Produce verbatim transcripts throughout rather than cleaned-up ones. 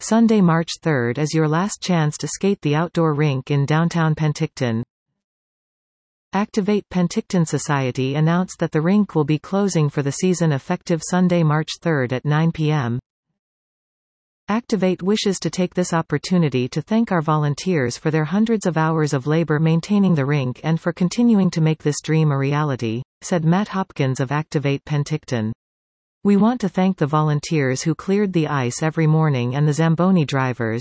Sunday, March third is your last chance to skate the outdoor rink in downtown Penticton. Activate Penticton Society announced that the rink will be closing for the season effective Sunday, March third at nine p m Activate wishes to take this opportunity to thank our volunteers for their hundreds of hours of labor maintaining the rink and for continuing to make this dream a reality, said Matt Hopkins of Activate Penticton. We want to thank the volunteers who cleared the ice every morning and the Zamboni drivers.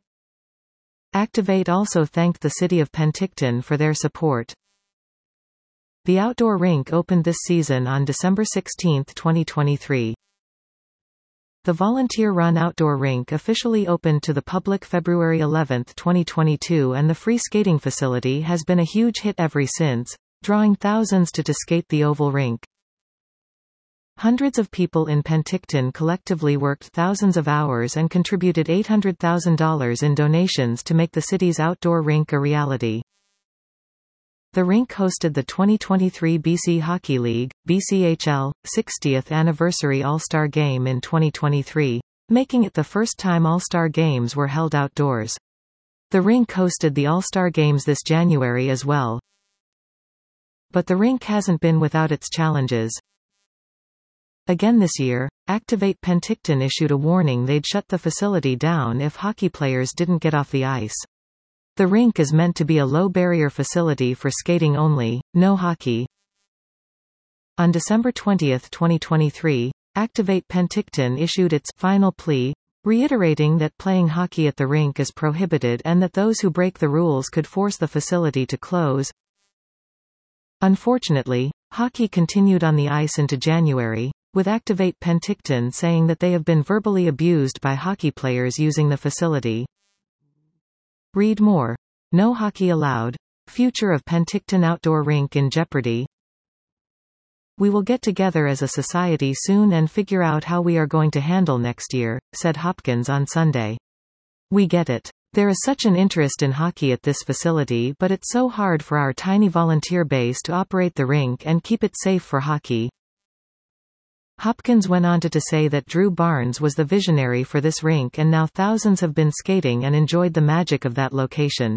Activate also thanked the City of Penticton for their support. The outdoor rink opened this season on December sixteenth, twenty twenty-three. The volunteer-run outdoor rink officially opened to the public February eleventh, twenty twenty-two, and the free skating facility has been a huge hit ever since, drawing thousands to to skate the oval rink. Hundreds of people in Penticton collectively worked thousands of hours and contributed eight hundred thousand dollars in donations to make the city's outdoor rink a reality. The rink hosted the twenty twenty-three B C Hockey League, B C H L, sixtieth Anniversary All-Star Game in twenty twenty-three, making it the first time All-Star Games were held outdoors. The rink hosted the All-Star Games this January as well. But the rink hasn't been without its challenges. Again this year, Activate Penticton issued a warning they'd shut the facility down if hockey players didn't get off the ice. The rink is meant to be a low-barrier facility for skating only, no hockey. On December twentieth, twenty twenty-three, Activate Penticton issued its final plea, reiterating that playing hockey at the rink is prohibited and that those who break the rules could force the facility to close. Unfortunately, hockey continued on the ice into January, with Activate Penticton saying that they have been verbally abused by hockey players using the facility. Read more. No hockey allowed. Future of Penticton outdoor rink in jeopardy. We will get together as a society soon and figure out how we are going to handle next year, said Hopkins on Sunday. We get it. There is such an interest in hockey at this facility, but it's so hard for our tiny volunteer base to operate the rink and keep it safe for hockey. Hopkins went on to, to say that Drew Barnes was the visionary for this rink and now thousands have been skating and enjoyed the magic of that location.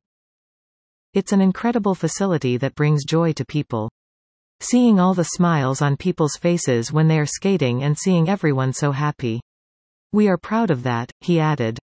It's an incredible facility that brings joy to people. Seeing all the smiles on people's faces when they are skating and seeing everyone so happy. We are proud of that, he added.